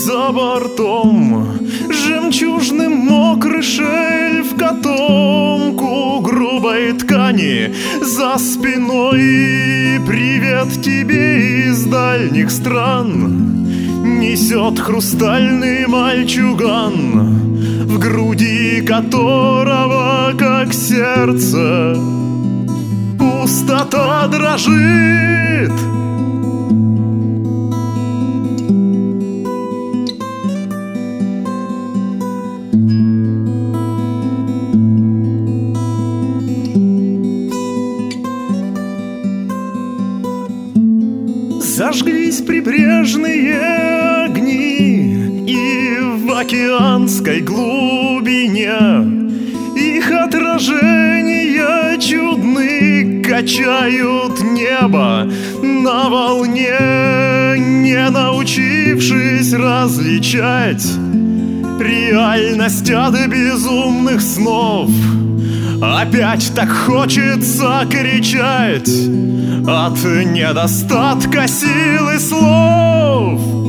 За бортом жемчужным мокрый шельф, котомку грубой ткани за спиной. Привет тебе из дальних стран несет хрустальный мальчуган, в груди которого, как сердце, пустота дрожит. Зажглись прибрежные огни, и в океанской глубине их отражения чудны качают небо на волне, не научившись различать реальность от безумных снов. Опять так хочется кричать от недостатка силы слов.